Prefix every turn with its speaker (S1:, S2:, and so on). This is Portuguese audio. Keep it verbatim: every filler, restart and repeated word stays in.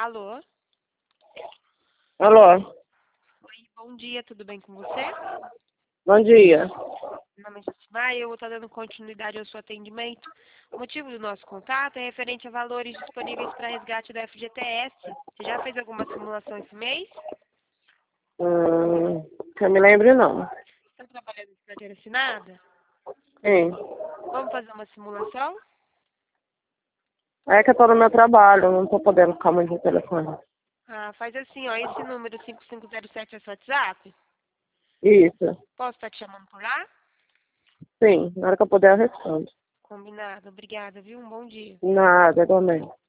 S1: Alô?
S2: Alô?
S1: Oi, bom dia, tudo bem com você?
S2: Bom dia.
S1: Meu nome é Josimar e eu vou estar dando continuidade ao seu atendimento. O motivo do nosso contato é referente a valores disponíveis para resgate da F G T S. Você já fez alguma simulação esse mês?
S2: Hum, que eu me lembro, não.
S1: Está trabalhando de carteira assinada?
S2: Sim.
S1: Vamos fazer uma simulação?
S2: É que eu tô no meu trabalho, não tô podendo ficar muito no telefone.
S1: Ah, faz assim, ó, esse número cinco cinco zero sete é seu WhatsApp?
S2: Isso.
S1: Posso estar te chamando por lá?
S2: Sim, na hora que eu puder eu respondo.
S1: Combinado, obrigada, viu? Um bom dia.
S2: Nada, igualmente.